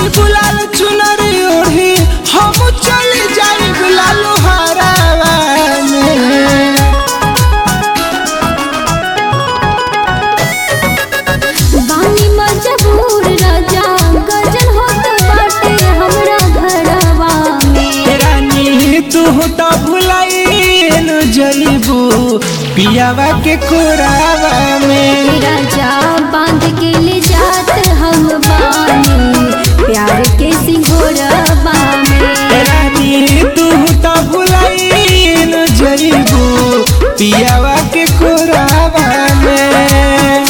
गुलाल चुनरी ओढ़ी हम चल जाई गुलाल हरावा में। बानी मजबूर राजा गजन होत बाटे हमरा घरवा में। रानी तू तो भुलाइन जइबू पियावा के कोरावा में। राजा बांध के ले जात हम बानी प्यार के सिंघोरवा में। रानी तू तो भुलाइन जइबू पियावा के कोरावा में।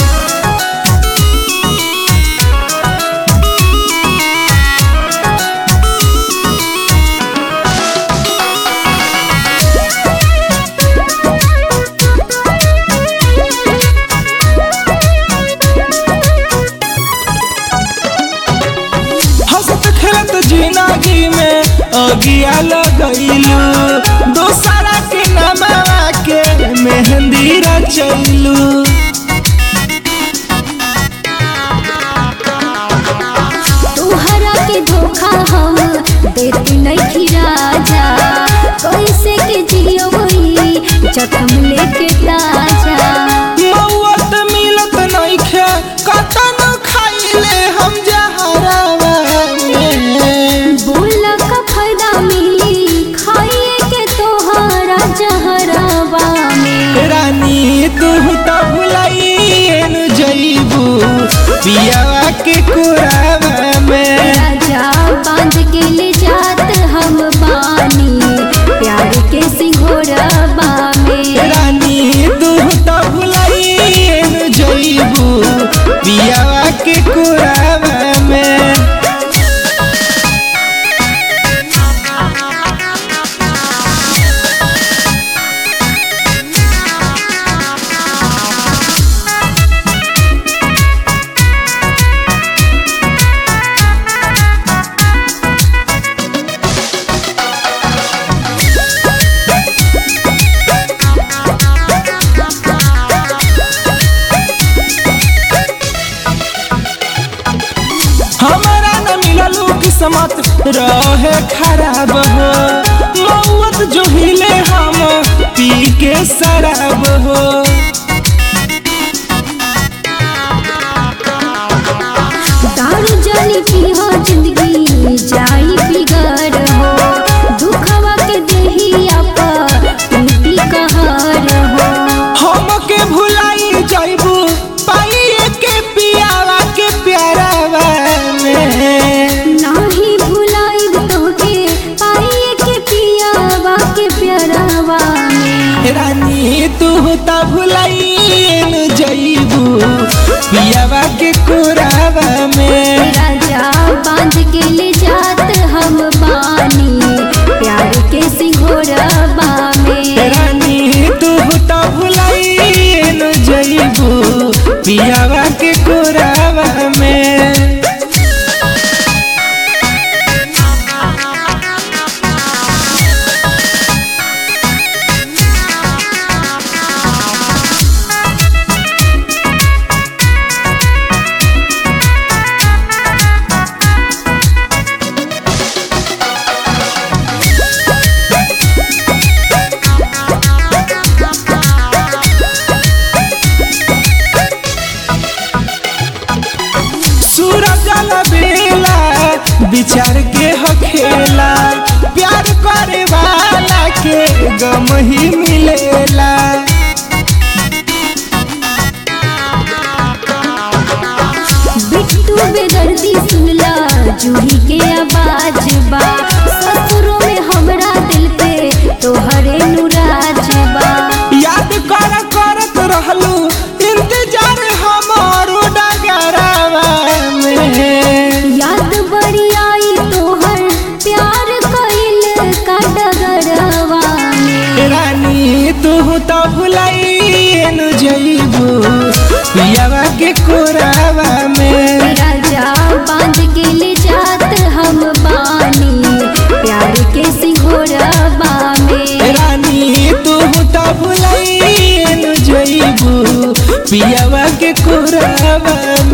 हंसत खेलत जिंदगी में अगिया लगैलू दोसरा के नमवा के मेहंदी रचैलू। तोहरा के धोखा हम देती नहीं राजा कैसे के जियो जख्म लेके ताजा। मौत मिलत नइखे कतन खाइले हम जहरवा में। बोला का फायदा मिली खाइए के तोहरा जहरवा में। रानी तू तो भुलाइन जइबू पियावा के कोरावा में। राजा बांध के ले जात हम बानी प्यार के सिंघोरवा में। रानी तू तो भुलाइन जइबू पियावा के कोरावा में। हमारा न मिललू किस्मत रहे खराब हो मौत जो हिले हम पी के शराब हो। दारू जानी पिया जिंदगी जाई बिगड़ हो दुखवा के देहिया पर टूटी कहर हो। हमके भुलाई जाइबू पाइए के पियावा के प्यारावा में। नाही भुलाइब तोके पाइए के पियावा के प्यारवा में। रानी तू तो भुलाइन जइबू पियावा के कोरावा में। राजा बांध के ले जात हम बानी प्यार के सिंघोरवा में। रानी तू तो भुलाइन जइबू पियावा के कोरावा में। सूरज बेला विचार के हखेला प्यार करे वाला के गम ही मिलेला। बिट्टू बेदर्दी सुनला जूही के आवाज बा ससुरों में हमरा दिल पे तोहरे नुराज बा। याद करत रहलू इंतजार हमारो डगरवा में। याद बड़ी आई तोहर प्यार कइल का डगरवा में। रानी तू तो भुलाइन जइबू पियावा के कोरावा में। राजा बांध के ले जात हम बानी प्यार के सिंघोरवा में। रानी तू तो भुलाइन जइबू पियावा के कोरावा